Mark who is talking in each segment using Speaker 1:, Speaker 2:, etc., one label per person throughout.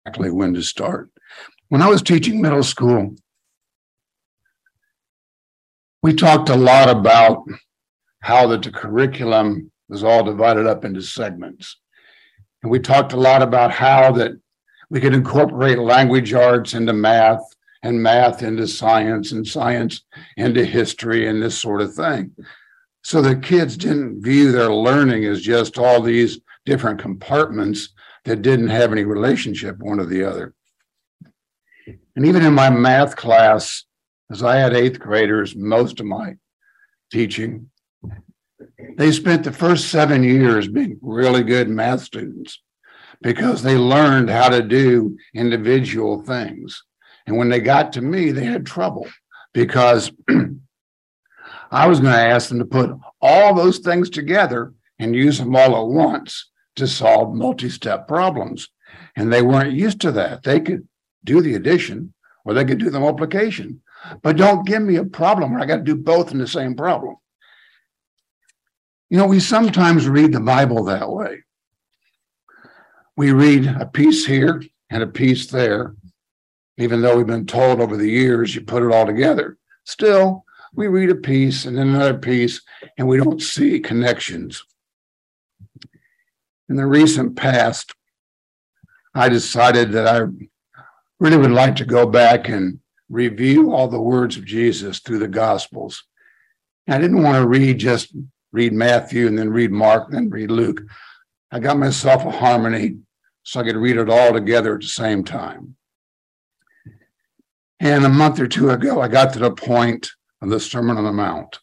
Speaker 1: exactly when to start. When I was teaching middle school, we talked a lot about how that the curriculum was all divided up into segments. And we talked a lot about how that we could incorporate language arts into math and math into science and science into history and this sort of thing. So the kids didn't view their learning as just all these different compartments that didn't have any relationship one to the other. And even in my math class, as I had eighth graders, most of my teaching, they spent the first 7 years being really good math students because they learned how to do individual things. And when they got to me, they had trouble because I was going to ask them to put all those things together and use them all at once to solve multi-step problems. And they weren't used to that. They could do the addition or they could do the multiplication, but don't give me a problem where I got to do both in the same problem. You know, we sometimes read the Bible that way. We read a piece here and a piece there, even though we've been told over the years you put it all together. Still, we read a piece and then another piece, and we don't see connections. In the recent past, I decided that I really would like to go back and review all the words of Jesus through the Gospels. I didn't want to read Matthew and then read Mark and then read Luke. I got myself a harmony so I could read it all together at the same time. And a month or two ago, I got to the point of the Sermon on the Mount.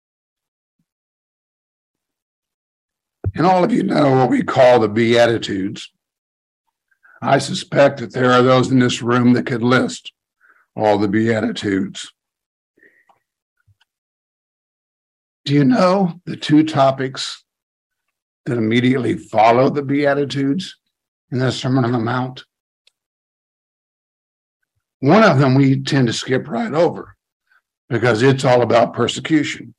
Speaker 1: And all of you know what we call the Beatitudes. I suspect that there are those in this room that could list all the Beatitudes. Do you know the two topics that immediately follow the Beatitudes in the Sermon on the Mount? One of them we tend to skip right over because it's all about persecution.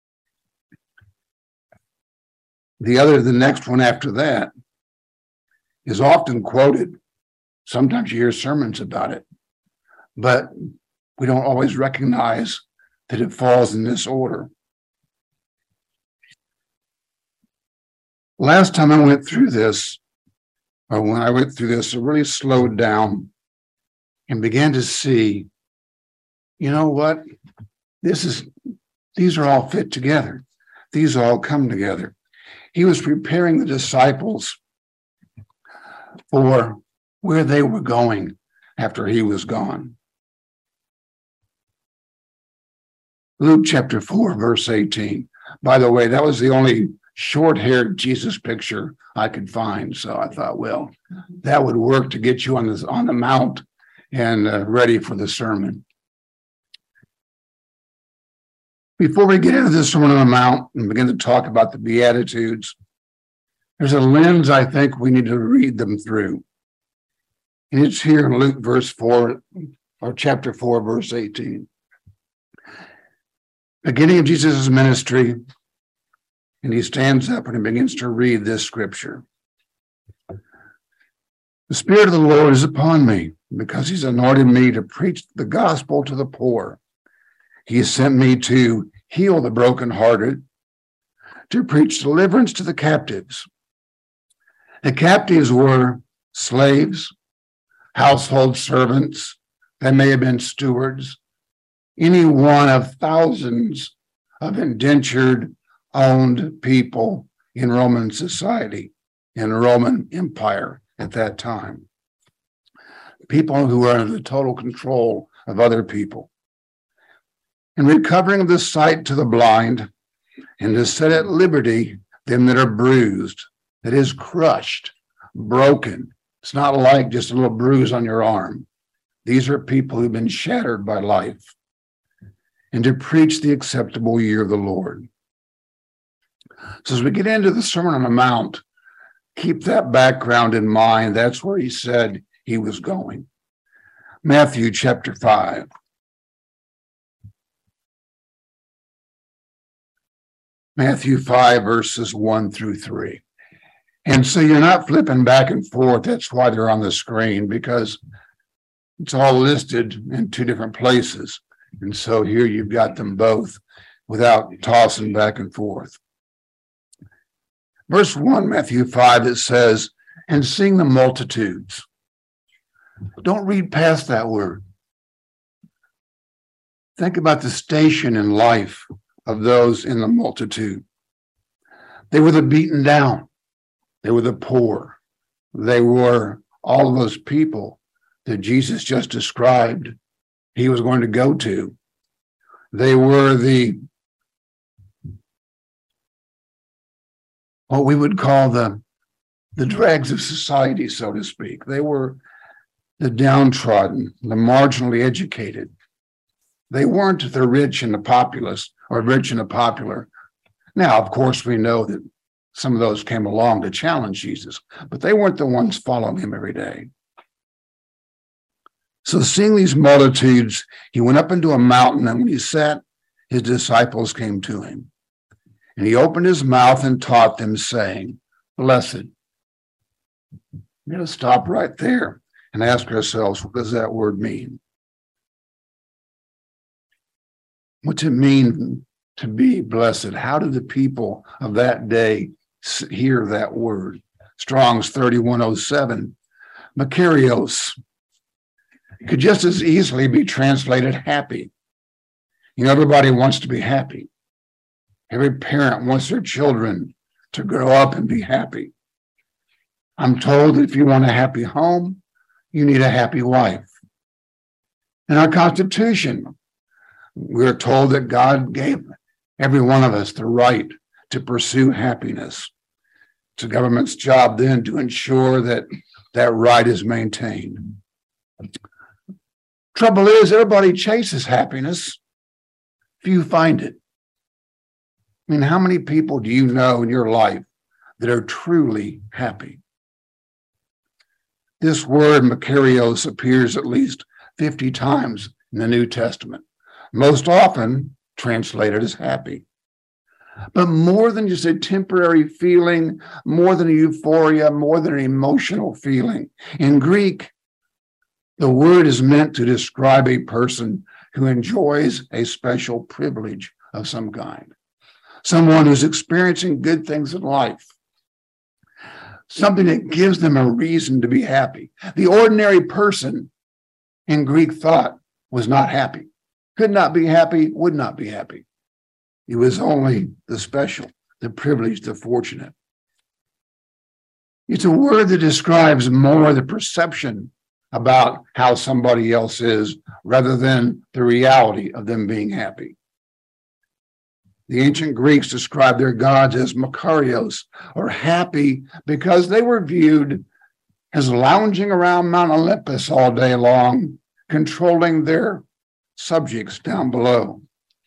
Speaker 1: The next one after that is often quoted. Sometimes you hear sermons about it, but we don't always recognize that it falls in this order. Last time I went through this, or when I went through this, I really slowed down and began to see, you know what? These are all fit together. These all come together. He was preparing the disciples for where they were going after he was gone. Luke chapter 4, verse 18. By the way, that was the only short-haired Jesus picture I could find. So I thought, well, that would work to get you on the mount and ready for the sermon. Before we get into the Sermon on the Mount and begin to talk about the Beatitudes, there's a lens I think we need to read them through. And it's here in Luke chapter 4, verse 18. Beginning of Jesus' ministry, and he stands up and he begins to read this scripture. The Spirit of the Lord is upon me because he's anointed me to preach the gospel to the poor. He has sent me to heal the brokenhearted, to preach deliverance to the captives. The captives were slaves, household servants, they may have been stewards, any one of thousands of indentured, owned people in Roman society, in the Roman Empire at that time. People who were under the total control of other people. And recovering the sight to the blind, and to set at liberty them that are bruised, that is crushed, broken. It's not like just a little bruise on your arm. These are people who've been shattered by life. And to preach the acceptable year of the Lord. So as we get into the Sermon on the Mount, keep that background in mind. That's where he said he was going. Matthew chapter 5. Matthew 5, verses 1 through 3. And so you're not flipping back and forth. That's why they're on the screen, because it's all listed in two different places. And so here you've got them both without tossing back and forth. Verse 1, Matthew 5, it says, and seeing the multitudes. Don't read past that word. Think about the station in life of those in the multitude. They were the beaten down. They were the poor. They were all of those people that Jesus just described he was going to go to. They were what we would call the dregs of society, so to speak. They were the downtrodden, the marginally educated. They weren't the rich and the populous, or rich and the popular. Now, of course, we know that some of those came along to challenge Jesus, but they weren't the ones following him every day. So seeing these multitudes, he went up into a mountain, and when he sat, his disciples came to him. And he opened his mouth and taught them, saying, Blessed. We're going to stop right there and ask ourselves, what does that word mean? What's it mean to be blessed? How did the people of that day hear that word? Strong's 3107, Makarios, could just as easily be translated happy. You know, everybody wants to be happy. Every parent wants their children to grow up and be happy. I'm told that if you want a happy home, you need a happy wife. In our Constitution, we're told that God gave every one of us the right to pursue happiness. It's the government's job then to ensure that that right is maintained. Trouble is, everybody chases happiness. Few find it. I mean, how many people do you know in your life that are truly happy? This word, Makarios, appears at least 50 times in the New Testament, most often translated as happy. But more than just a temporary feeling, more than a euphoria, more than an emotional feeling. In Greek, the word is meant to describe a person who enjoys a special privilege of some kind. Someone who's experiencing good things in life. Something that gives them a reason to be happy. The ordinary person in Greek thought was not happy. Could not be happy, would not be happy. It was only the special, the privileged, the fortunate. It's a word that describes more the perception about how somebody else is rather than the reality of them being happy. The ancient Greeks described their gods as Makarios, or happy, because they were viewed as lounging around Mount Olympus all day long, controlling their subjects down below.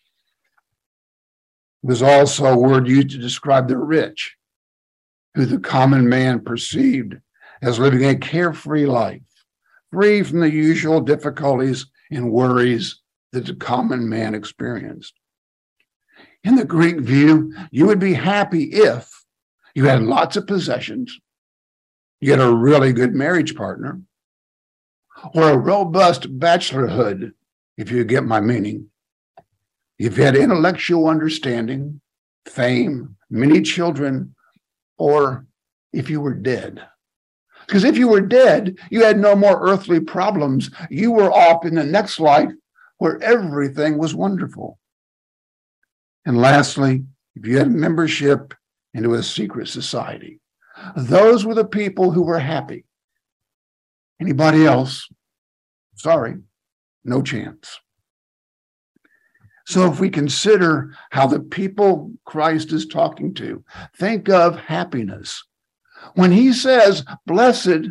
Speaker 1: It was also a word used to describe the rich, who the common man perceived as living a carefree life, free from the usual difficulties and worries that the common man experienced. In the Greek view, you would be happy if you had lots of possessions, you had a really good marriage partner, or a robust bachelorhood, if you get my meaning. If you had intellectual understanding, fame, many children, or if you were dead. Because if you were dead, you had no more earthly problems. You were off in the next life where everything was wonderful. And lastly, if you had membership into a secret society, those were the people who were happy. Anybody else? Sorry, no chance. So if we consider how the people Christ is talking to, think of happiness. When he says, blessed,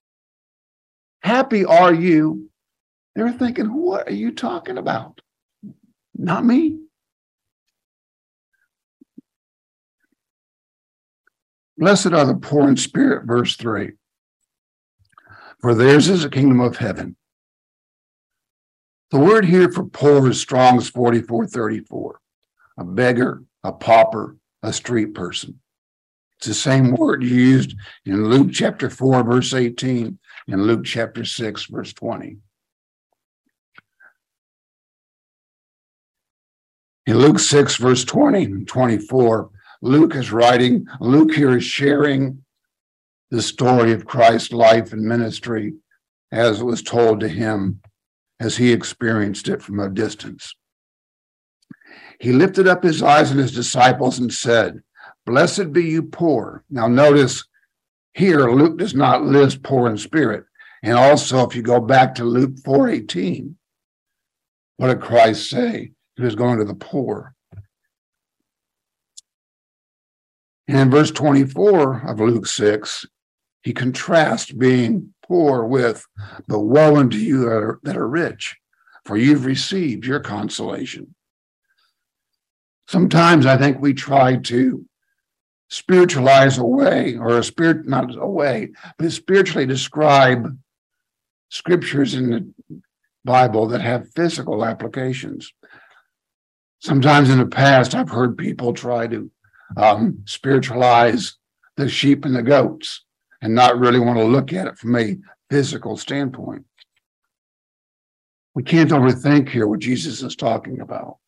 Speaker 1: happy are you, they're thinking, what are you talking about? Not me. Blessed are the poor in spirit, verse 3. For theirs is the kingdom of heaven. The word here for poor is Strong's 4434. A beggar, a pauper, a street person. It's the same word used in Luke chapter 4, verse 18, and Luke chapter 6, verse 20. In Luke 6, verse 20 and 24, Luke here is sharing the story of Christ's life and ministry as it was told to him as he experienced it from a distance. He lifted up his eyes on his disciples and said, "Blessed be you poor." Now notice here, Luke does not list poor in spirit. And also, if you go back to Luke 4:18, what did Christ say? He was going to the poor. And in verse 24 of Luke 6, he contrasts being poor with, "But woe unto you that are rich, for you've received your consolation." Sometimes I think we try to spiritualize away, not away, but spiritually describe scriptures in the Bible that have physical applications. Sometimes in the past, I've heard people try to spiritualize the sheep and the goats and not really want to look at it from a physical standpoint. We can't overthink here what Jesus is talking about.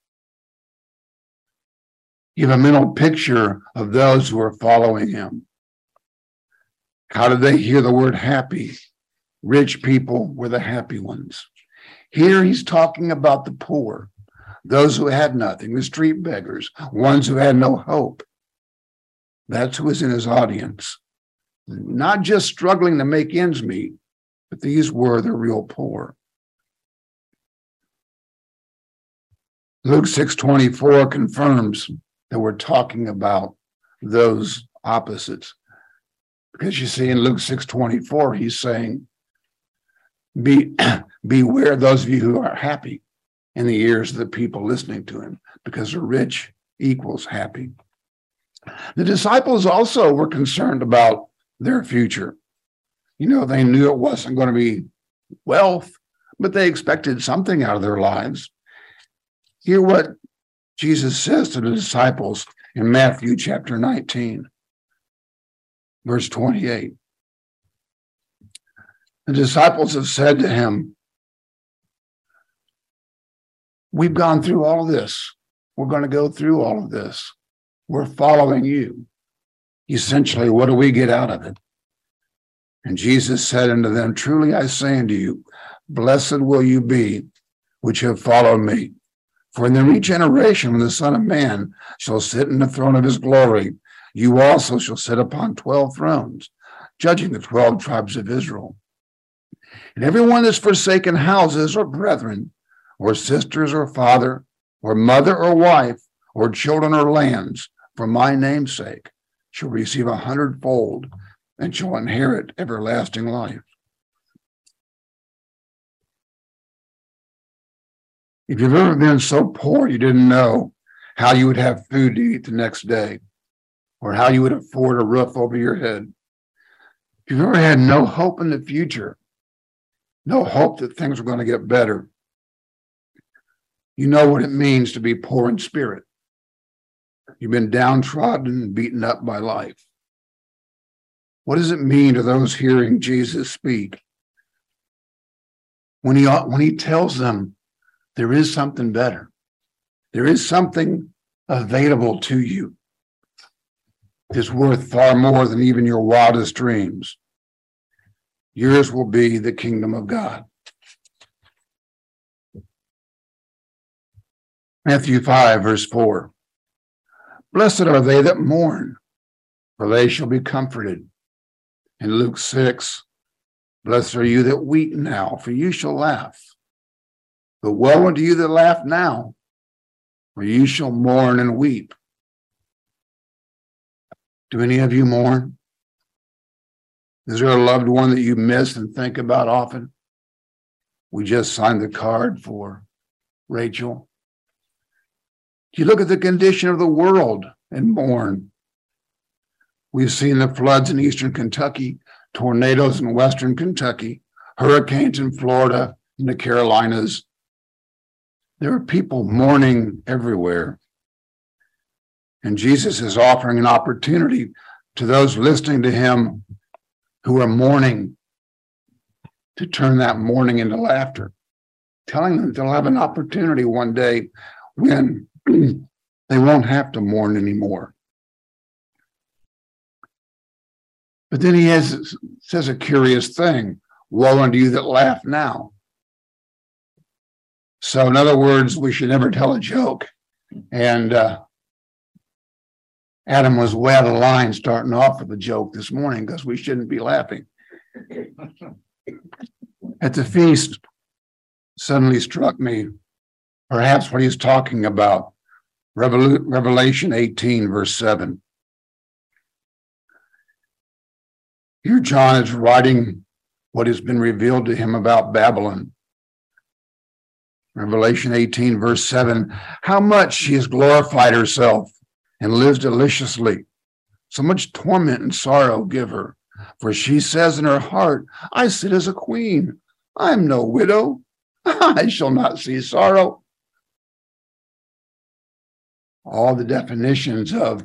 Speaker 1: You have a mental picture of those who are following him. How did they hear the word happy? Rich people were the happy ones. Here he's talking about the poor, those who had nothing, the street beggars, ones who had no hope. That's who was in his audience. Not just struggling to make ends meet, but these were the real poor. Luke 6:24 confirms that we're talking about those opposites. Because you see in Luke 6:24, he's saying, beware those of you who are happy in the ears of the people listening to him, because the rich equals happy. The disciples also were concerned about their future. You know, they knew it wasn't going to be wealth, but they expected something out of their lives. Hear what Jesus says to the disciples in Matthew chapter 19, verse 28. The disciples have said to him, "We've gone through all of this. We're going to go through all of this. We're following you. Essentially, what do we get out of it?" And Jesus said unto them, "Truly I say unto you, blessed will you be which have followed me. For in the regeneration, when the Son of Man shall sit in the throne of his glory, you also shall sit upon 12 thrones, judging the 12 tribes of Israel. And everyone that's forsaken houses or brethren, or sisters or father, or mother or wife, or children or lands, for my name's sake, shall receive 100-fold and shall inherit everlasting life." If you've ever been so poor you didn't know how you would have food to eat the next day, or how you would afford a roof over your head, if you've ever had no hope in the future, no hope that things are going to get better, you know what it means to be poor in spirit. You've been downtrodden and beaten up by life. What does it mean to those hearing Jesus speak when he tells them there is something better? There is something available to you. It's worth far more than even your wildest dreams. Yours will be the kingdom of God. Matthew 5, verse 4. Blessed are they that mourn, for they shall be comforted. In Luke 6, blessed are you that weep now, for you shall laugh. But woe unto you that laugh now, for you shall mourn and weep. Do any of you mourn? Is there a loved one that you miss and think about often? We just signed the card for Rachel. You look at the condition of the world and mourn. We've seen the floods in eastern Kentucky, tornadoes in western Kentucky, hurricanes in Florida, in the Carolinas. There are people mourning everywhere. And Jesus is offering an opportunity to those listening to him who are mourning to turn that mourning into laughter, telling them they'll have an opportunity one day when they won't have to mourn anymore. But then he says a curious thing: woe unto you that laugh now. So in other words, we should never tell a joke. And Adam was way out of line starting off with a joke this morning because we shouldn't be laughing. At the feast, suddenly struck me perhaps what he's talking about. Revelation 18, verse 7. Here John is writing what has been revealed to him about Babylon. Revelation 18, verse 7. How much she has glorified herself and lives deliciously. So much torment and sorrow give her. For she says in her heart, I sit as a queen. I am no widow. I shall not see sorrow. All the definitions of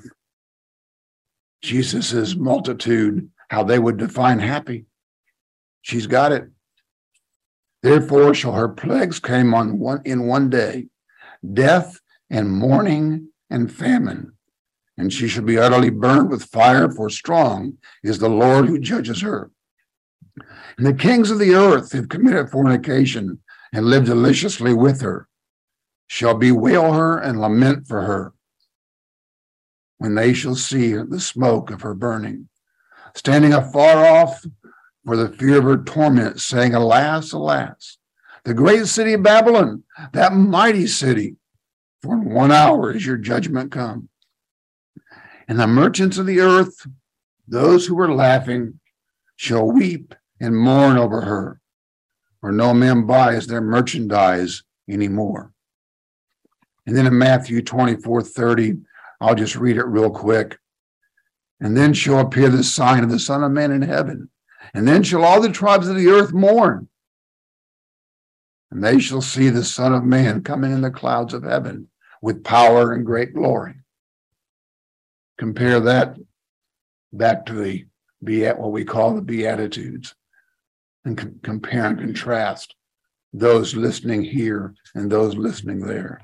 Speaker 1: Jesus's multitude, how they would define happy. She's got it. Therefore shall her plagues come in one day, death and mourning and famine. And she shall be utterly burned with fire, for strong is the Lord who judges her. And the kings of the earth who have committed fornication and lived deliciously with her shall bewail her and lament for her when they shall see the smoke of her burning, standing afar off for the fear of her torment, saying, Alas, alas, the great city of Babylon, that mighty city, for in 1 hour is your judgment come. And the merchants of the earth, those who were laughing, shall weep and mourn over her, for no man buys their merchandise anymore. And then in Matthew 24:30, I'll just read it real quick. And then shall appear the sign of the Son of Man in heaven. And then shall all the tribes of the earth mourn. And they shall see the Son of Man coming in the clouds of heaven with power and great glory. Compare that back to what we call the Beatitudes, and compare and contrast those listening here and those listening there.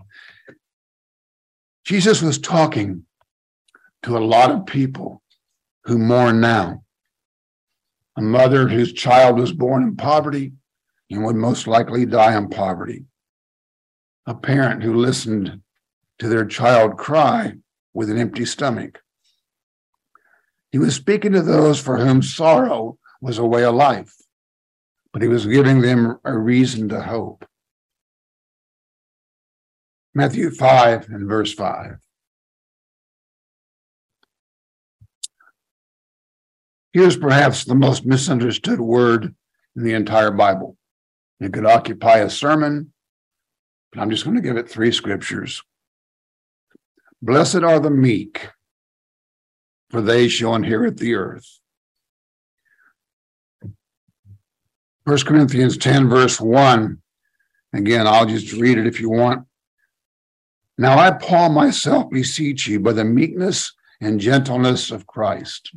Speaker 1: Jesus was talking to a lot of people who mourn now. A mother whose child was born in poverty and would most likely die in poverty. A parent who listened to their child cry with an empty stomach. He was speaking to those for whom sorrow was a way of life, but he was giving them a reason to hope. Matthew 5 and verse 5. Here's perhaps the most misunderstood word in the entire Bible. It could occupy a sermon, but I'm just going to give it 3 scriptures. Blessed are the meek, for they shall inherit the earth. 1 Corinthians 10, verse 1. Again, I'll just read it if you want. Now I, Paul, myself beseech you by the meekness and gentleness of Christ.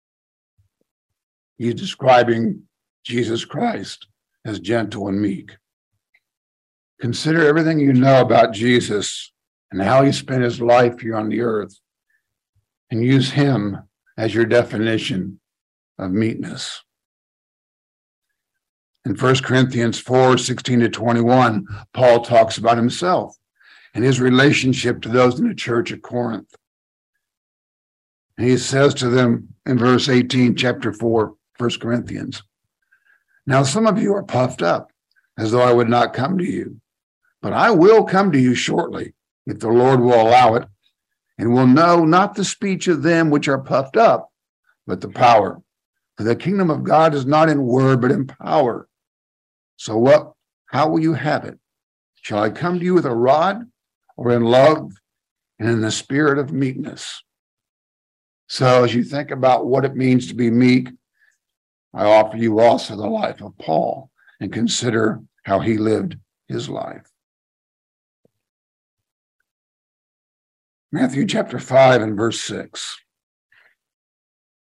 Speaker 1: He's describing Jesus Christ as gentle and meek. Consider everything you know about Jesus and how he spent his life here on the earth, and use him as your definition of meekness. In 1 Corinthians 4, 16 to 21, Paul talks about himself and his relationship to those in the church at Corinth. And he says to them in verse 18, chapter 4, 1 Corinthians, now some of you are puffed up, as though I would not come to you, but I will come to you shortly, if the Lord will allow it, and will know not the speech of them which are puffed up, but the power. For the kingdom of God is not in word, but in power. So how will you have it? Shall I come to you with a rod, or in love and in the spirit of meekness? So as you think about what it means to be meek, I offer you also the life of Paul, and consider how he lived his life. Matthew chapter 5 and verse 6.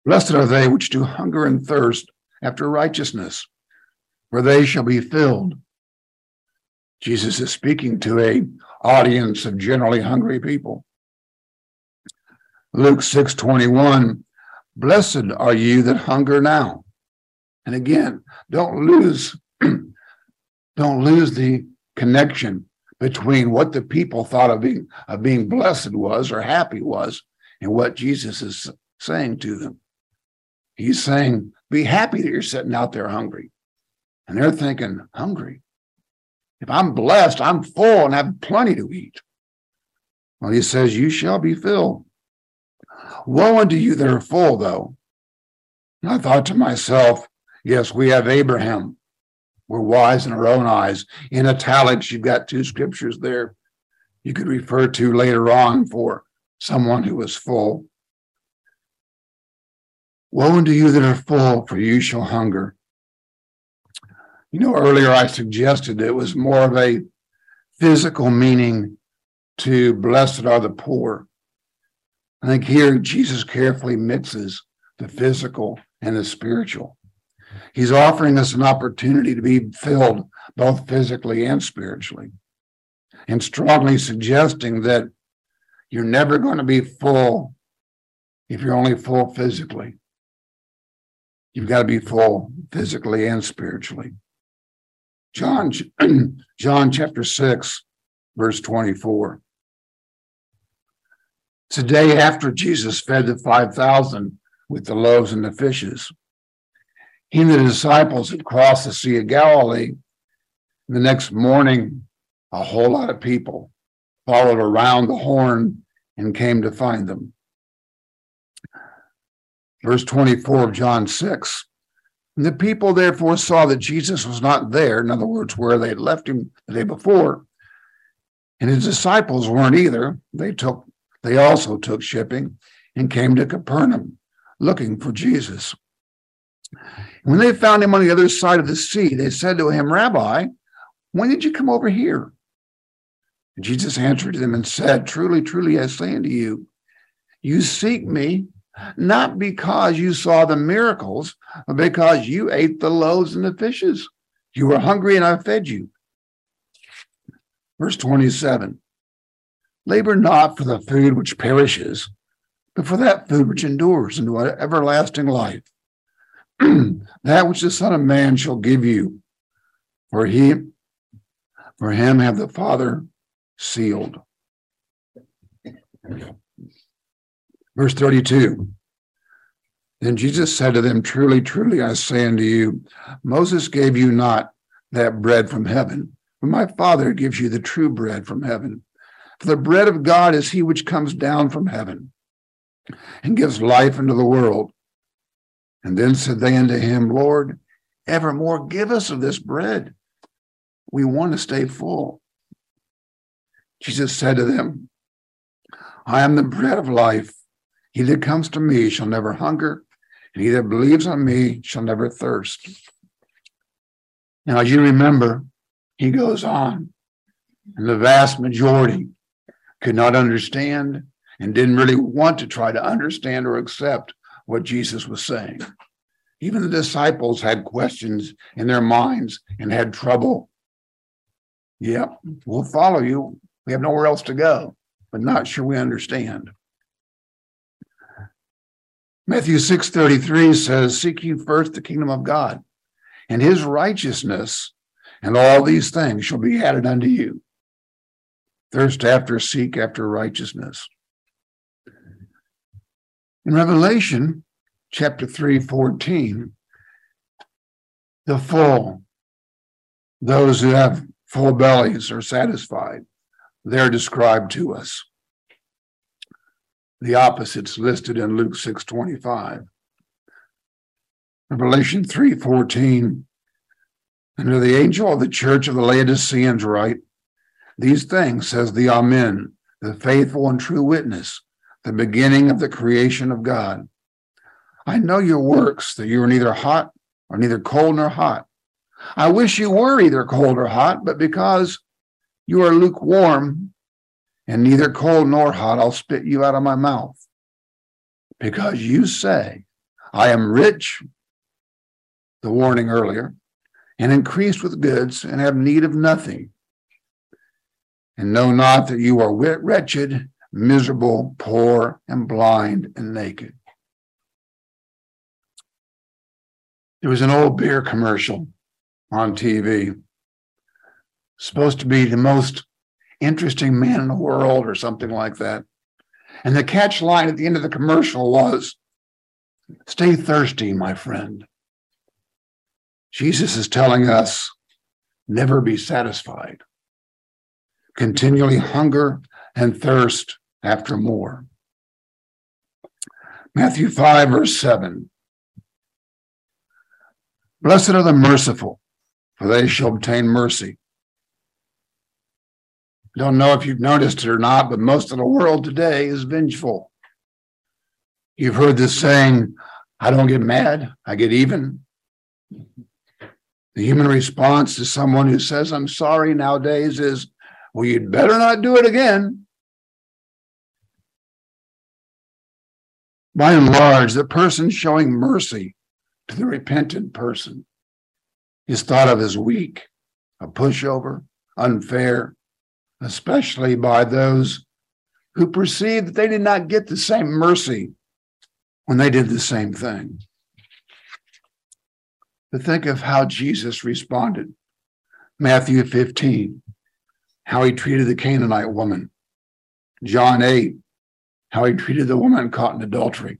Speaker 1: Blessed are they which do hunger and thirst after righteousness, for they shall be filled. Jesus is speaking to an audience of generally hungry people. Luke 6:21, blessed are you that hunger now. And again, don't lose the connection between what the people thought of being blessed was or happy was and what Jesus is saying to them. He's saying, be happy that you're sitting out there hungry. And they're thinking, hungry? If I'm blessed, I'm full and have plenty to eat. Well, he says, you shall be filled. Woe unto you that are full, though. And I thought to myself, yes, we have Abraham. We're wise in our own eyes. In italics, you've got two scriptures there you could refer to later on for someone who is full. Woe unto you that are full, for you shall hunger. You know, earlier I suggested it was more of a physical meaning to blessed are the poor. I think here Jesus carefully mixes the physical and the spiritual. He's offering us an opportunity to be filled both physically and spiritually, and strongly suggesting that you're never going to be full if you're only full physically. You've got to be full physically and spiritually. John chapter 6, verse 24. It's a day after Jesus fed the 5,000 with the loaves and the fishes. He and the disciples had crossed the Sea of Galilee. The next morning, a whole lot of people followed around the horn and came to find them. Verse 24 of John 6. And the people therefore saw that Jesus was not there, in other words, where they had left him the day before, and his disciples weren't either. They also took shipping and came to Capernaum, looking for Jesus. When they found him on the other side of the sea, they said to him, Rabbi, when did you come over here? And Jesus answered them and said, truly, truly, I say unto you, you seek me not because you saw the miracles, but because you ate the loaves and the fishes. You were hungry and I fed you. Verse 27, labor not for the food which perishes, but for that food which endures into everlasting life. That which the Son of Man shall give you, for him have the Father sealed. Verse 32, then Jesus said to them, truly, truly, I say unto you, Moses gave you not that bread from heaven, but my Father gives you the true bread from heaven. For the bread of God is he which comes down from heaven and gives life unto the world. And then said they unto him, Lord, evermore give us of this bread. We want to stay full. Jesus said to them, I am the bread of life. He that comes to me shall never hunger, and he that believes on me shall never thirst. Now, as you remember, he goes on, and the vast majority could not understand and didn't really want to try to understand or accept what Jesus was saying. Even the disciples had questions in their minds and had trouble. Yeah, we'll follow you. We have nowhere else to go, but not sure we understand. Matthew 6:33 says, seek ye first the kingdom of God and his righteousness, and all these things shall be added unto you. Seek after righteousness. In Revelation chapter 3:14, the full, those who have full bellies are satisfied. They're described to us. The opposite's listed in Luke 6:25. Revelation 3:14, and to the angel of the church of the Laodiceans write, these things says the Amen, the faithful and true witness, the beginning of the creation of God. I know your works, that you are neither hot or neither cold nor hot. I wish you were either cold or hot, but because you are lukewarm and neither cold nor hot, I'll spit you out of my mouth. Because you say, I am rich, the warning earlier, and increased with goods, and have need of nothing. And know not that you are wretched, miserable, poor, and blind, and naked. There was an old beer commercial on TV, supposed to be the most interesting man in the world or something like that. And the catch line at the end of the commercial was, "Stay thirsty, my friend." Jesus is telling us, never be satisfied. Continually hunger and thirst after more. Matthew 5, verse 7. Blessed are the merciful, for they shall obtain mercy. I don't know if you've noticed it or not, but most of the world today is vengeful. You've heard this saying, I don't get mad, I get even. The human response to someone who says, I'm sorry nowadays is, well, you'd better not do it again. By and large, the person showing mercy to the repentant person is thought of as weak, a pushover, unfair, especially by those who perceive that they did not get the same mercy when they did the same thing. But think of how Jesus responded. Matthew 15, how he treated the Canaanite woman. John 8, how he treated the woman caught in adultery.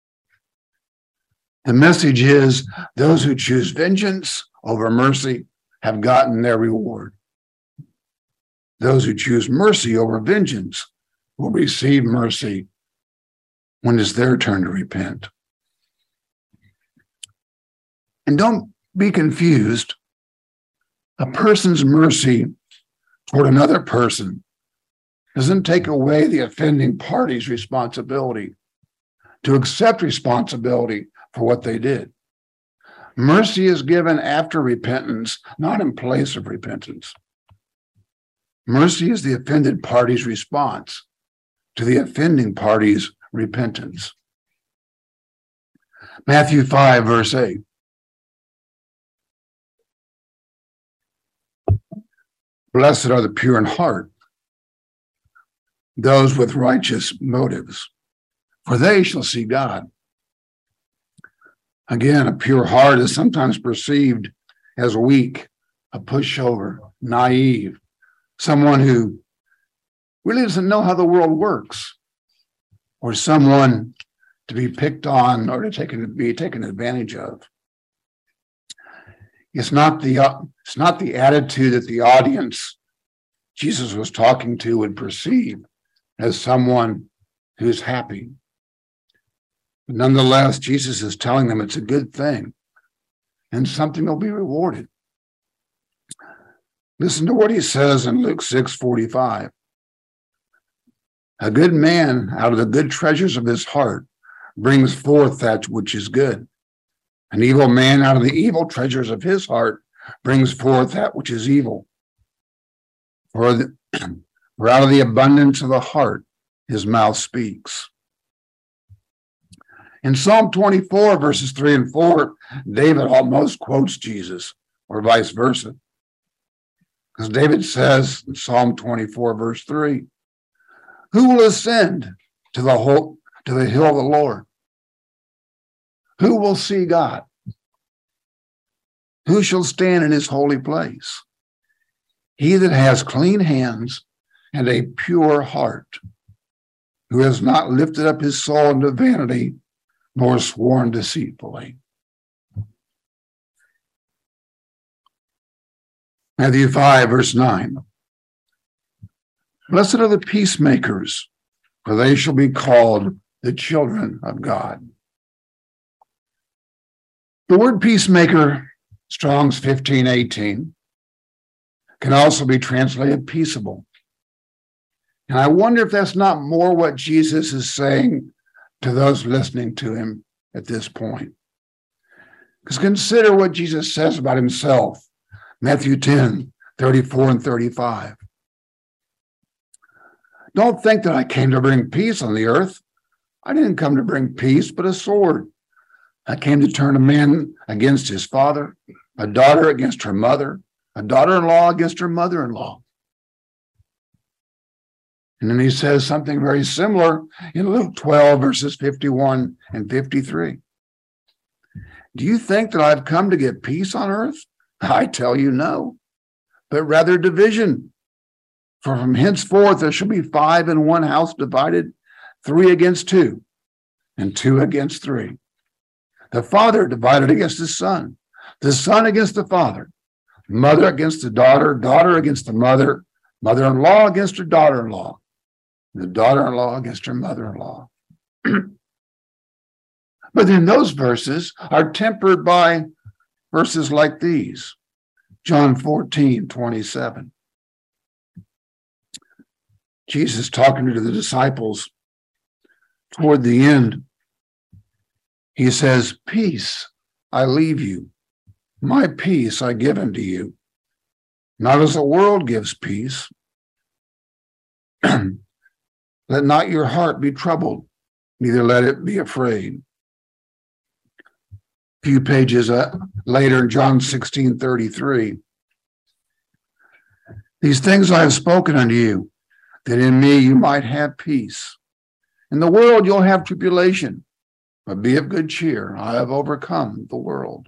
Speaker 1: The message is those who choose vengeance over mercy have gotten their reward. Those who choose mercy over vengeance will receive mercy when it's their turn to repent. And don't be confused. A person's mercy toward another person doesn't take away the offending party's responsibility to accept responsibility for what they did. Mercy is given after repentance, not in place of repentance. Mercy is the offended party's response to the offending party's repentance. Matthew 5, verse 8. Blessed are the pure in heart, those with righteous motives, for they shall see God. Again, a pure heart is sometimes perceived as weak, a pushover, naive, someone who really doesn't know how the world works, or someone to be picked on or to be taken advantage of. It's not the attitude that the audience Jesus was talking to would perceive as someone who's happy. But nonetheless, Jesus is telling them it's a good thing and something will be rewarded. Listen to what he says in Luke 6:45. A good man out of the good treasures of his heart brings forth that which is good. An evil man out of the evil treasures of his heart brings forth that which is evil. For out of the abundance of the heart, his mouth speaks. In Psalm 24, verses 3 and 4, David almost quotes Jesus, or vice versa. Because David says in Psalm 24, verse 3, who will ascend to the hill of the Lord? Who will see God? Who shall stand in his holy place? He that has clean hands and a pure heart, who has not lifted up his soul into vanity, nor sworn deceitfully. Matthew 5, verse 9. Blessed are the peacemakers, for they shall be called the children of God. The word peacemaker, Strong's 15:18, can also be translated peaceable. And I wonder if that's not more what Jesus is saying to those listening to him at this point. Because consider what Jesus says about himself, Matthew 10:34 and 35. Don't think that I came to bring peace on the earth. I didn't come to bring peace, but a sword. I came to turn a man against his father, a daughter against her mother, a daughter-in-law against her mother-in-law. And then he says something very similar in Luke 12, verses 51 and 53. Do you think that I've come to give peace on earth? I tell you no, but rather division. For from henceforth there shall be 5 in one house divided, 3 against 2, and 2 against 3. The father divided against his son, the son against the father, mother against the daughter, daughter against the mother, mother-in-law against her daughter-in-law, the daughter-in-law against her mother-in-law. But then those verses are tempered by verses like these. John 14:27. Jesus talking to the disciples toward the end. He says, peace I leave you, my peace I give unto you. Not as the world gives peace. Let not your heart be troubled, neither let it be afraid. A few pages later in John 16:33. These things I have spoken unto you, that in me you might have peace. In the world you'll have tribulation, but be of good cheer. I have overcome the world.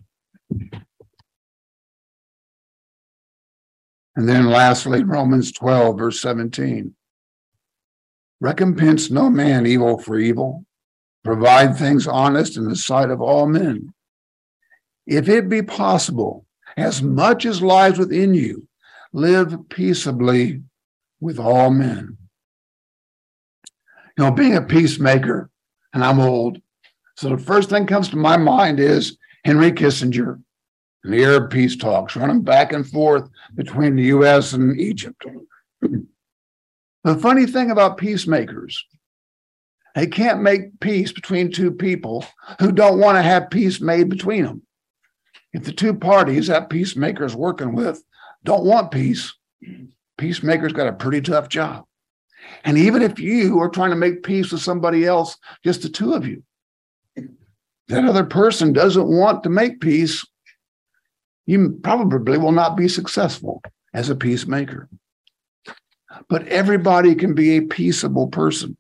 Speaker 1: And then lastly, Romans 12, verse 17. Recompense no man evil for evil. Provide things honest in the sight of all men. If it be possible, as much as lies within you, live peaceably with all men. You know, being a peacemaker, and I'm old, so the first thing comes to my mind is Henry Kissinger and the Arab peace talks, running back and forth between the U.S. and Egypt. The funny thing about peacemakers, they can't make peace between two people who don't want to have peace made between them. If the two parties that peacemaker is working with don't want peace, peacemaker's got a pretty tough job. And even if you are trying to make peace with somebody else, just the two of you, that other person doesn't want to make peace, you probably will not be successful as a peacemaker. But everybody can be a peaceable person.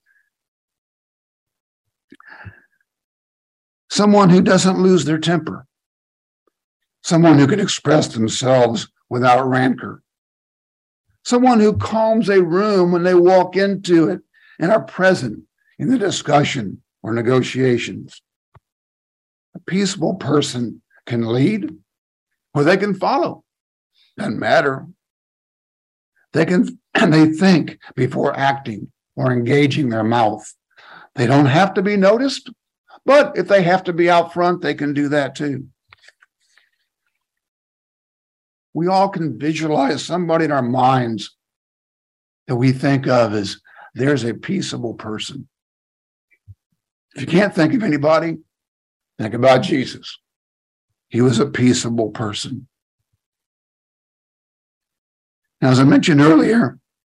Speaker 1: Someone who doesn't lose their temper. Someone who can express themselves without rancor. Someone who calms a room when they walk into it and are present in the discussion or negotiations. A peaceable person can lead or they can follow. Doesn't matter. They think before acting or engaging their mouth. They don't have to be noticed, but if they have to be out front, they can do that too. We all can visualize somebody in our minds that we think of as there's a peaceable person. If you can't think of anybody, think about Jesus. He was a peaceable person. Now, as I mentioned earlier,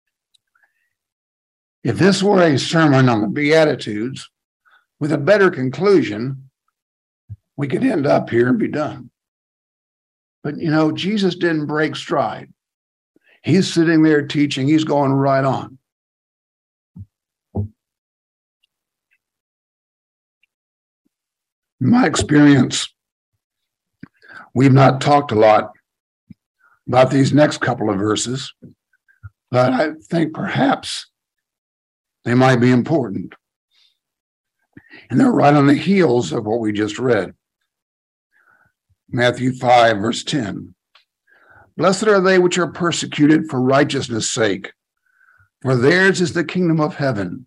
Speaker 1: if this were a sermon on the Beatitudes with a better conclusion, we could end up here and be done. But, you know, Jesus didn't break stride. He's sitting there teaching. He's going right on. In my experience, we've not talked a lot about these next couple of verses, but I think perhaps they might be important. And they're right on the heels of what we just read. Matthew 5, verse 10. Blessed are they which are persecuted for righteousness' sake, for theirs is the kingdom of heaven.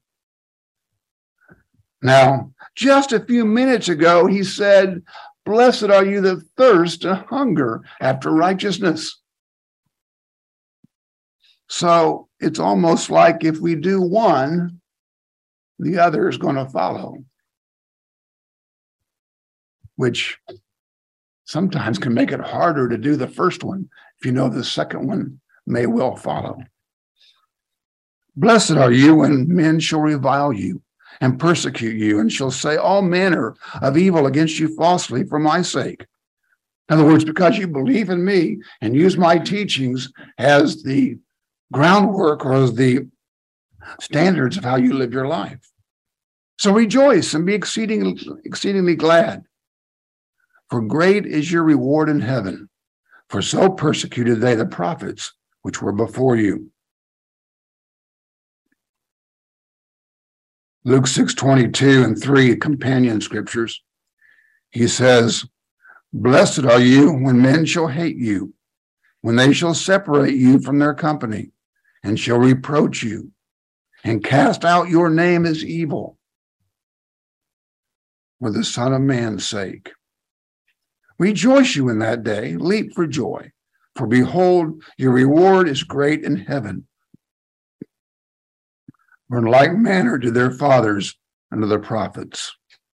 Speaker 1: Now, just a few minutes ago, he said, blessed are you that thirst and hunger after righteousness. So it's almost like if we do one, the other is going to follow, which sometimes can make it harder to do the first one if you know the second one may well follow. Blessed are you when men shall revile you and persecute you, and shall say all manner of evil against you falsely for my sake. In other words, because you believe in me and use my teachings as the groundwork or as the standards of how you live your life. So rejoice and be exceedingly glad, for great is your reward in heaven, for so persecuted they the prophets which were before you. Luke 6:22 and 3, companion scriptures. He says, blessed are you when men shall hate you, when they shall separate you from their company, and shall reproach you, and cast out your name as evil for the Son of Man's sake. Rejoice you in that day, leap for joy, for behold, your reward is great in heaven. For in like manner did their fathers under the prophets.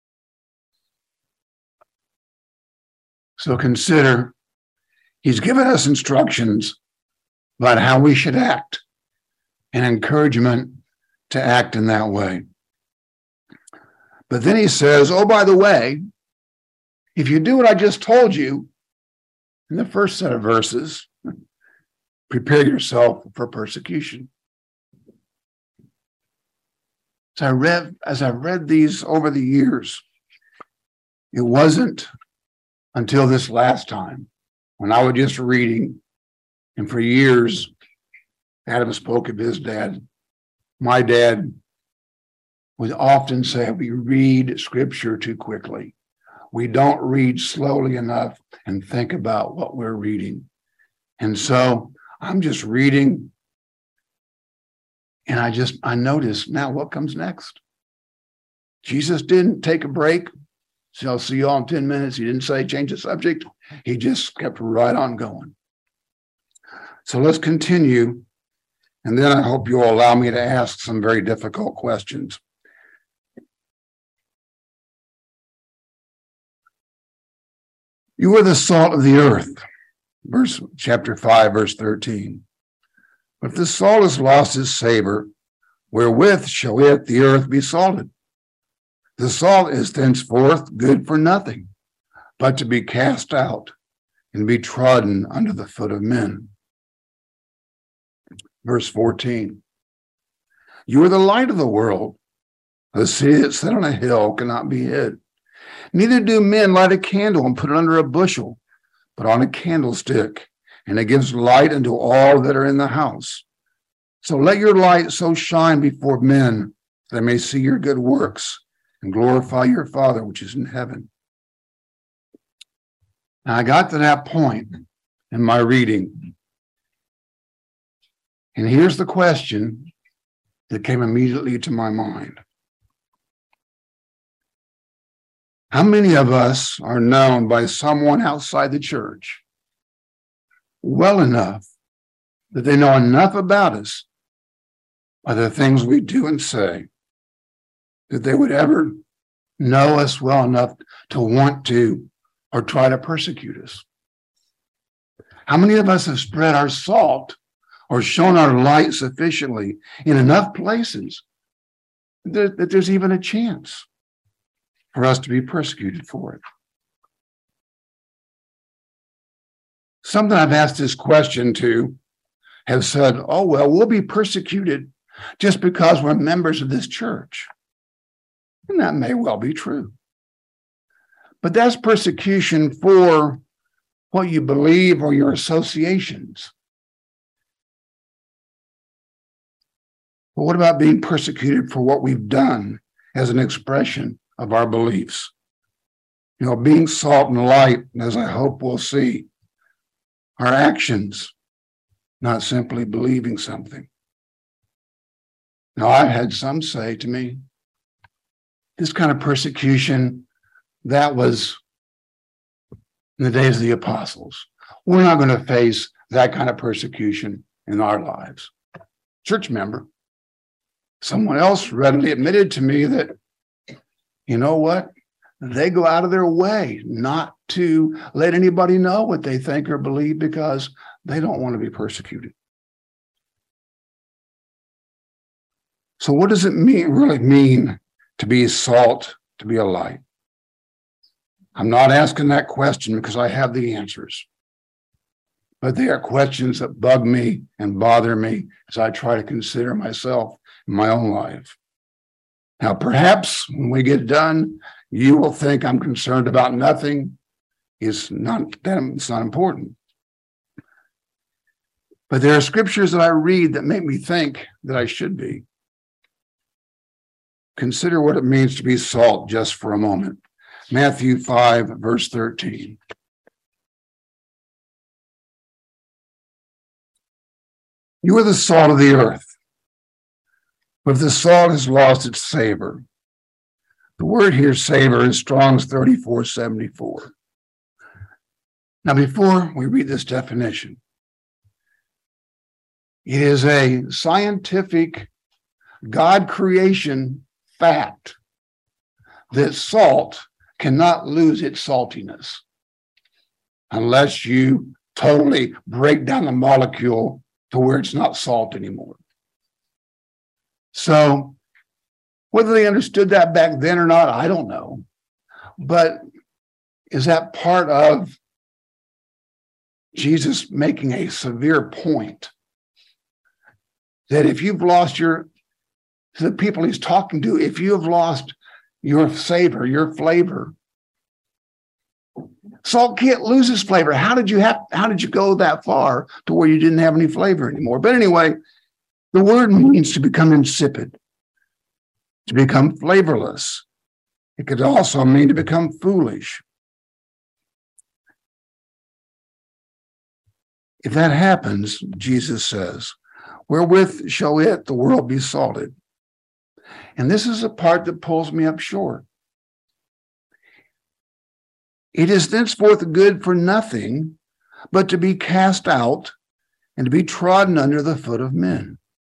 Speaker 1: So consider, he's given us instructions about how we should act and encouragement to act in that way. But then he says, oh, by the way, if you do what I just told you in the first set of verses, prepare yourself for persecution. As I've read these over the years, it wasn't until this last time when I was just reading, and for years, Adam spoke of his dad. My dad would often say, we read scripture too quickly. We don't read slowly enough and think about what we're reading. And so I'm just reading, and I noticed now what comes next. Jesus didn't take a break. So I'll see you all in 10 minutes. He didn't say change the subject. He just kept right on going. So let's continue. And then I hope you'll allow me to ask some very difficult questions. You are the salt of the earth. Chapter 5, verse 13. But if the salt has lost its savor, wherewith shall the earth be salted? The salt is thenceforth good for nothing, but to be cast out and be trodden under the foot of men. Verse 14. You are the light of the world. The city that set on a hill cannot be hid. Neither do men light a candle and put it under a bushel, but on a candlestick, and it gives light unto all that are in the house. So let your light so shine before men that they may see your good works and glorify your Father which is in heaven. Now I got to that point in my reading, and here's the question that came immediately to my mind. How many of us are known by someone outside the church well enough that they know enough about us by the things we do and say that they would ever know us well enough to want to or try to persecute us? How many of us have spread our salt or shown our light sufficiently in enough places that there's even a chance for us to be persecuted for it? Some that I've asked this question to have said, oh, well, we'll be persecuted just because we're members of this church. And that may well be true. But that's persecution for what you believe or your associations. But what about being persecuted for what we've done as an expression of our beliefs? You know, being salt and light, as I hope we'll see, our actions, not simply believing something. Now, I've had some say to me, this kind of persecution, that was in the days of the apostles. We're not going to face that kind of persecution in our lives. Church member. Someone else readily admitted to me that, you know what? They go out of their way not to let anybody know what they think or believe because they don't want to be persecuted. So what does it really mean to be salt, to be a light? I'm not asking that question because I have the answers, but they are questions that bug me and bother me as I try to consider myself in my own life. Now, perhaps when we get done, you will think I'm concerned about nothing. It's not important. But there are scriptures that I read that make me think that I should be. Consider what it means to be salt just for a moment. Matthew 5, verse 13. You are the salt of the earth. But if the salt has lost its savor, the word here, savor, is Strong's 3474. Now, before we read this definition, it is a scientific God creation fact that salt cannot lose its saltiness unless you totally break down the molecule to where it's not salt anymore. So whether they understood that back then or not, I don't know. But is that part of Jesus making a severe point that if you've lost to the people he's talking to, if you have lost your savor, your flavor, salt can't lose its flavor. How did you go that far to where you didn't have any flavor anymore? But anyway, the word means to become insipid, to become flavorless. It could also mean to become foolish. If that happens, Jesus says, wherewith shall the world be salted? And this is the part that pulls me up short. It is thenceforth good for nothing but to be cast out and to be trodden under the foot of men.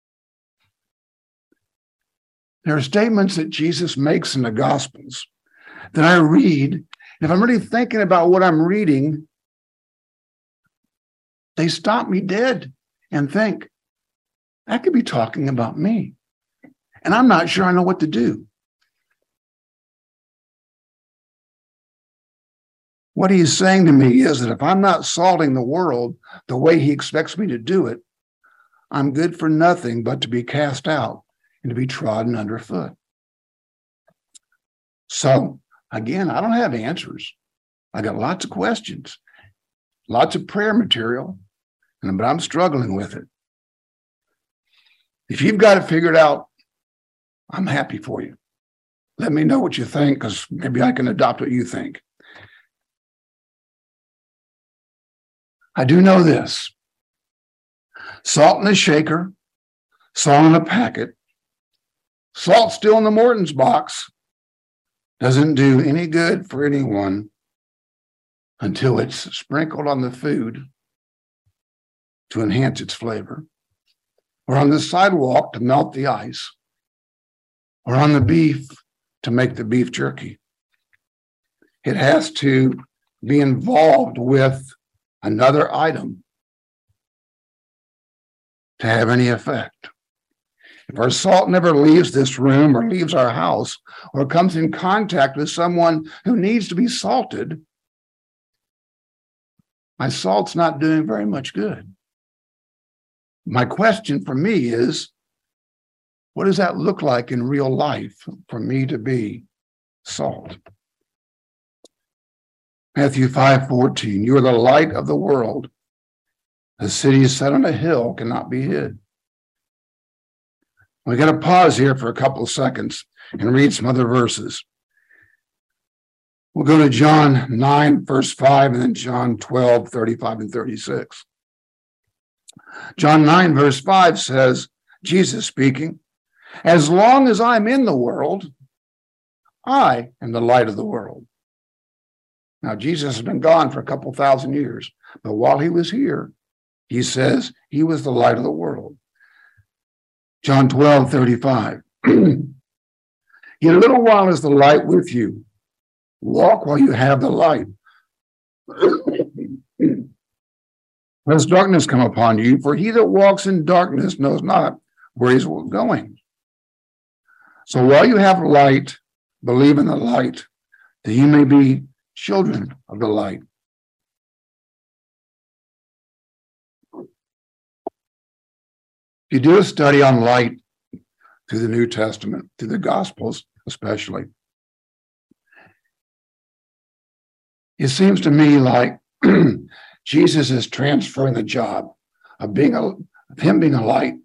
Speaker 1: There are statements that Jesus makes in the Gospels that I read, and if I'm really thinking about what I'm reading, they stop me dead and think, that could be talking about me. And I'm not sure I know what to do. What he's saying to me is that if I'm not salting the world the way he expects me to do it, I'm good for nothing but to be cast out and to be trodden underfoot. So, again, I don't have answers. I got lots of questions, lots of prayer material, but I'm struggling with it. If you've got it figured out, I'm happy for you. Let me know what you think, because maybe I can adopt what you think. I do know this. Salt in a shaker, salt in a packet, salt still in the Morton's box doesn't do any good for anyone until it's sprinkled on the food to enhance its flavor, or on the sidewalk to melt the ice, or on the beef to make the beef jerky. It has to be involved with another item to have any effect. If our salt never leaves this room or leaves our house or comes in contact with someone who needs to be salted, my salt's not doing very much good. My question for me is, what does that look like in real life for me to be salt? Matthew 5:14, you are the light of the world. A city set on a hill cannot be hid. We got to pause here for a couple of seconds and read some other verses. We'll go to John 9, verse 5, and then John 12, 35 and 36. John 9, verse 5 says, Jesus speaking, as long as I'm in the world, I am the light of the world. Now, Jesus has been gone for a couple thousand years, but while he was here, he says he was the light of the world. John 12, 35. In a little while is the light with you. Walk while you have the light. Lest darkness come upon you, for he that walks in darkness knows not where he's going. So while you have light, believe in the light, that you may be children of the light. If you do a study on light through the New Testament, through the Gospels especially, it seems to me like Jesus is transferring the job of him being a light.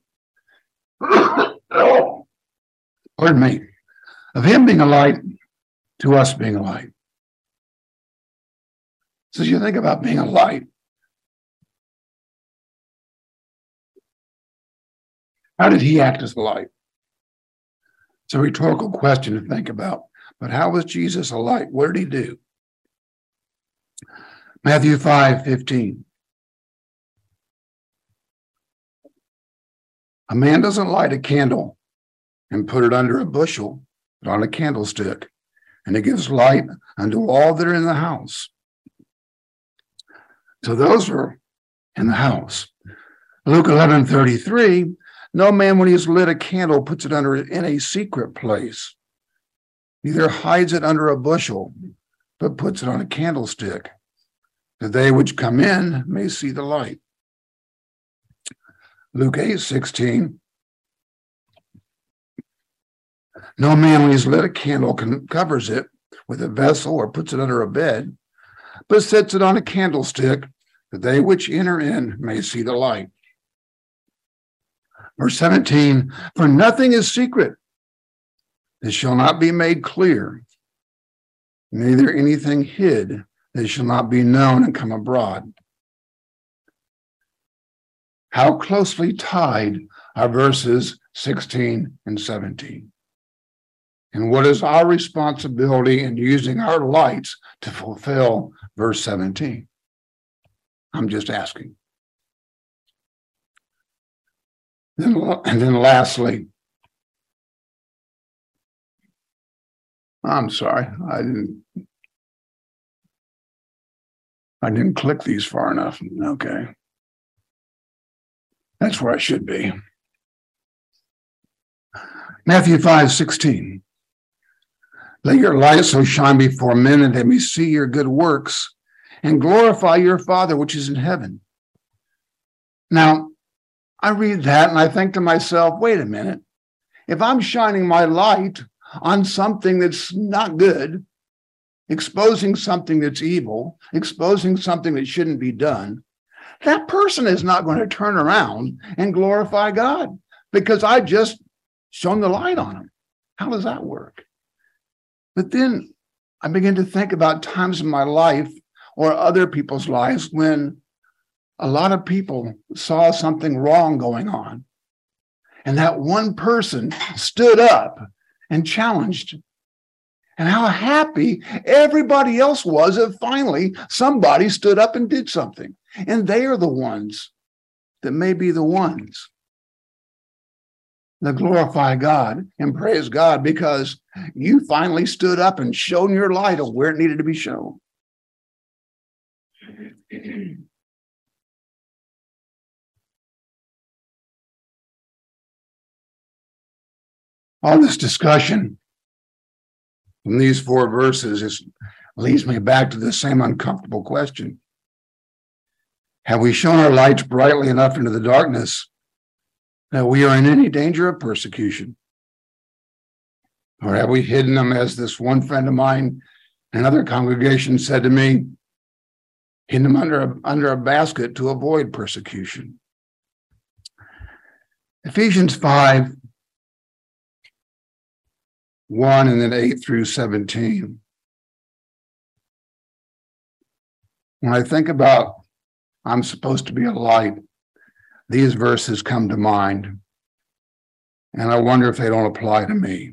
Speaker 1: Pardon me, of him being a light to us being a light. So as you think about being a light, how did he act as a light? It's a rhetorical question to think about. But how was Jesus a light? What did he do? Matthew 5:15. A man doesn't light a candle and put it under a bushel, but on a candlestick, and it gives light unto all that are in the house. So those are in the house. Luke 11:33, no man when he has lit a candle puts it in a secret place, neither hides it under a bushel, but puts it on a candlestick, that they which come in may see the light. Luke 8:16, no man when he's lit a candle covers it with a vessel or puts it under a bed, but sets it on a candlestick, that they which enter in may see the light. Verse 17, for nothing is secret that shall not be made clear, neither anything hid that shall not be known and come abroad. How closely tied are verses 16 and 17? And what is our responsibility in using our lights to fulfill verse 17? I'm just asking. And then lastly, I'm sorry, I didn't click these far enough. Okay. That's where I should be. Matthew 5:16. Let your light so shine before men that they may see your good works and glorify your Father which is in heaven. Now, I read that and I think to myself, wait a minute. If I'm shining my light on something that's not good, exposing something that's evil, exposing something that shouldn't be done, that person is not going to turn around and glorify God because I just shone the light on them. How does that work? But then I begin to think about times in my life or other people's lives when a lot of people saw something wrong going on. And that one person stood up and challenged. And how happy everybody else was that finally somebody stood up and did something. And they are the ones that may be the ones that glorify God and praise God because you finally stood up and shone your light of where it needed to be shown. All this discussion from these 4 verses leads me back to the same uncomfortable question. Have we shown our lights brightly enough into the darkness that we are in any danger of persecution? Or have we hidden them, as this one friend of mine in another congregation said to me, hidden them under a basket to avoid persecution? Ephesians 5:1 and then 8 through 17. When I think about I'm supposed to be a light, these verses come to mind, and I wonder if they don't apply to me.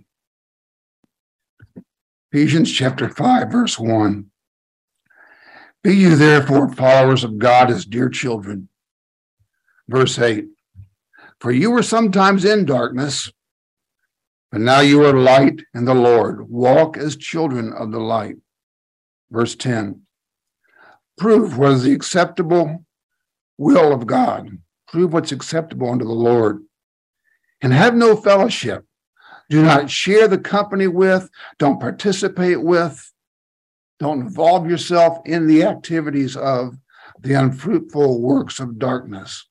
Speaker 1: Ephesians chapter 5, verse 1. Be you therefore followers of God as dear children. Verse 8. For you were sometimes in darkness, but now you are light in the Lord. Walk as children of the light. Verse 10. Prove what is the acceptable will of God. Prove what's acceptable unto the Lord. And have no fellowship, Do not share the company with, don't participate with, don't involve yourself in the activities of the unfruitful works of darkness.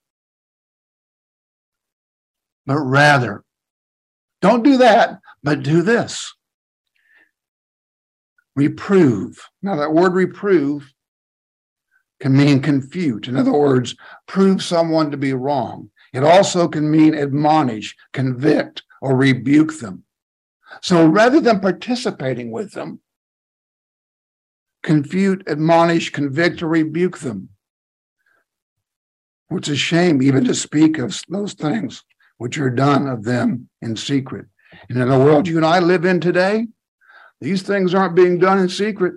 Speaker 1: But rather, don't do that, but do this. Reprove. Now, that word reprove can mean confute. In other words, prove someone to be wrong. It also can mean admonish, convict, or rebuke them. So rather than participating with them, confute, admonish, convict, or rebuke them. It's a shame even to speak of those things which are done of them in secret. And in the world you and I live in today, these things aren't being done in secret.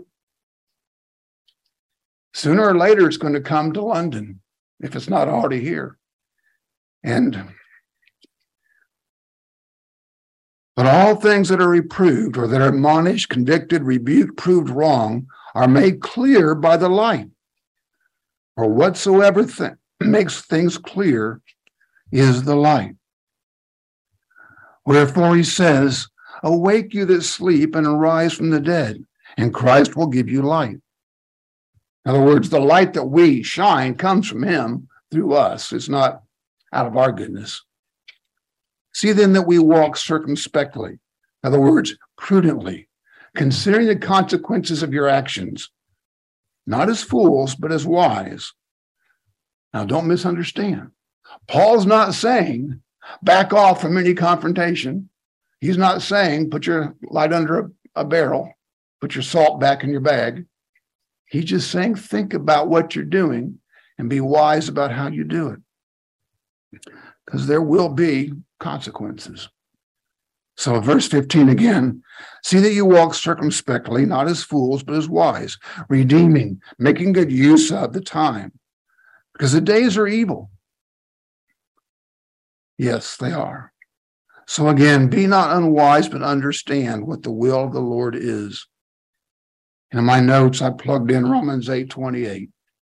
Speaker 1: Sooner or later, it's going to come to London, if it's not already here. But all things that are reproved, or that are admonished, convicted, rebuked, proved wrong, are made clear by the light. For whatsoever makes things clear is the light. Wherefore he says, awake you that sleep and arise from the dead, and Christ will give you light. In other words, the light that we shine comes from him through us. It's not out of our goodness. See then that we walk circumspectly. In other words, prudently, considering the consequences of your actions, not as fools, but as wise. Now, don't misunderstand. Paul's not saying back off from any confrontation. He's not saying put your light under a barrel, put your salt back in your bag. He's just saying think about what you're doing and be wise about how you do it, because there will be consequences. So verse 15 again, see that you walk circumspectly, not as fools, but as wise, redeeming, making good use of the time, because the days are evil. Yes, they are. So again, be not unwise, but understand what the will of the Lord is. And in my notes, I plugged in Romans 8:28.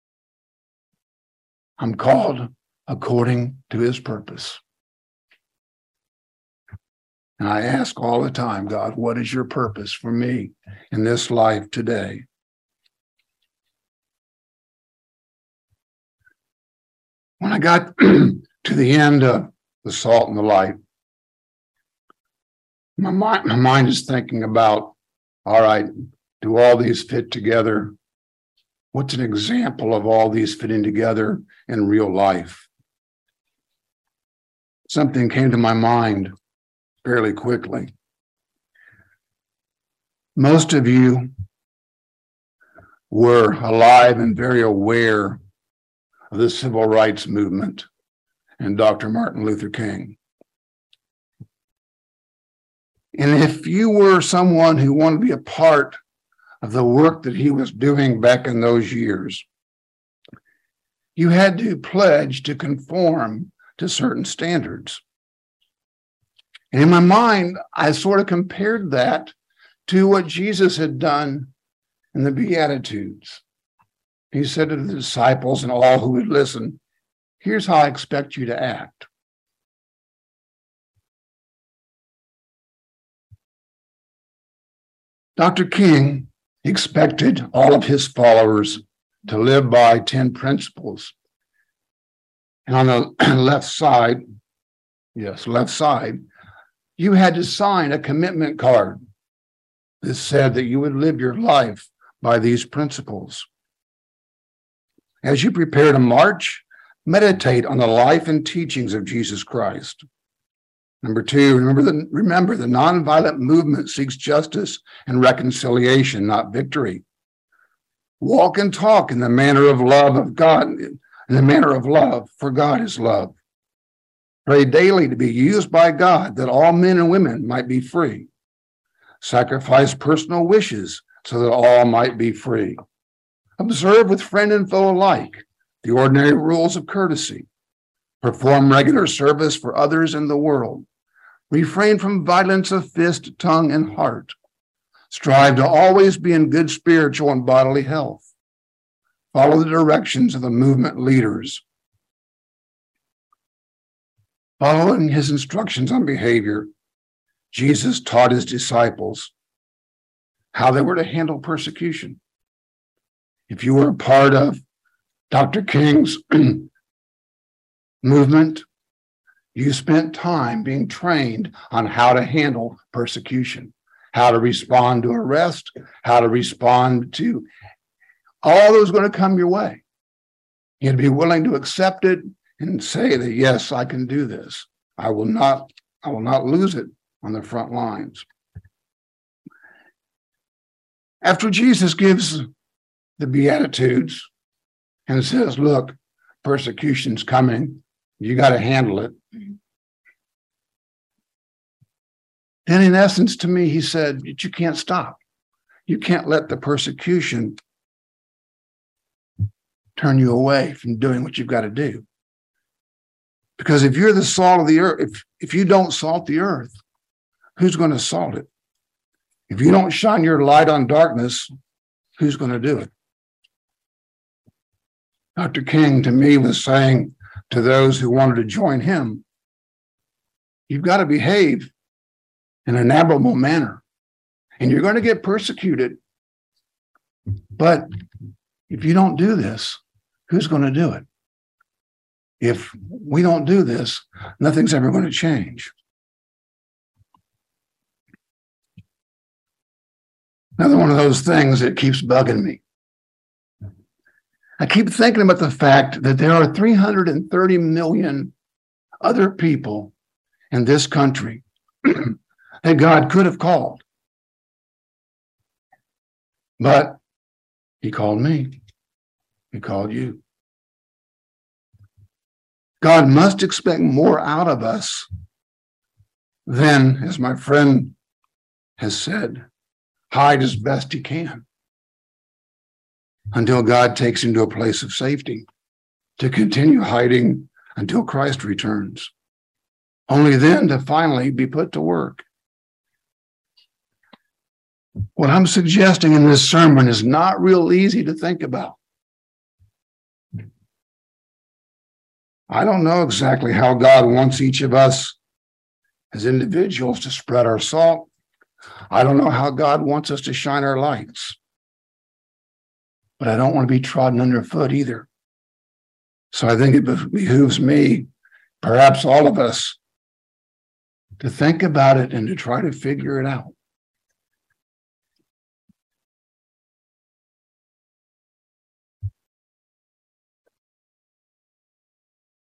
Speaker 1: I'm called according to his purpose. And I ask all the time, God, what is your purpose for me in this life today? When I got to the end of the salt and the light, my mind is thinking about, all right, do all these fit together? What's an example of all these fitting together in real life? Something came to my mind fairly quickly. Most of you were alive and very aware of the civil rights movement and Dr. Martin Luther King. And if you were someone who wanted to be a part of the work that he was doing back in those years, you had to pledge to conform to certain standards. And in my mind, I sort of compared that to what Jesus had done in the Beatitudes. He said to the disciples and all who would listen, here's how I expect you to act. Dr. King expected all of his followers to live by 10 principles. And on the left side, you had to sign a commitment card that said that you would live your life by these principles. As you prepare to march, meditate on the life and teachings of Jesus Christ. Number 2, remember the nonviolent movement seeks justice and reconciliation, not victory. Walk and talk in the manner of love of God, in the manner of love, for God is love. Pray daily to be used by God that all men and women might be free. Sacrifice personal wishes so that all might be free. Observe with friend and foe alike the ordinary rules of courtesy. Perform regular service for others in the world. Refrain from violence of fist, tongue, and heart. Strive to always be in good spiritual and bodily health. Follow the directions of the movement leaders. Following his instructions on behavior, Jesus taught his disciples how they were to handle persecution. If you were a part of Dr. King's movement, you spent time being trained on how to handle persecution, how to respond to arrest, how to respond to all that was going to come your way. You had to be willing to accept it and say that, yes, I can do this. I will not lose it on the front lines. After Jesus gives the Beatitudes and says, look, persecution's coming, you got to handle it. Then in essence, to me, he said, you can't stop. You can't let the persecution turn you away from doing what you've got to do. Because if you're the salt of the earth, if you don't salt the earth, who's going to salt it? If you don't shine your light on darkness, who's going to do it? Dr. King, to me, was saying to those who wanted to join him, you've got to behave in an admirable manner, and you're going to get persecuted. But if you don't do this, who's going to do it? If we don't do this, nothing's ever going to change. Another one of those things that keeps bugging me. I keep thinking about the fact that there are 330 million other people in this country that God could have called. But he called me. He called you. God must expect more out of us than, as my friend has said, hide as best he can until God takes him to a place of safety, to continue hiding until Christ returns. Only then to finally be put to work. What I'm suggesting in this sermon is not real easy to think about. I don't know exactly how God wants each of us as individuals to spread our salt. I don't know how God wants us to shine our lights. But I don't want to be trodden underfoot either. So I think it behooves me, perhaps all of us, to think about it and to try to figure it out.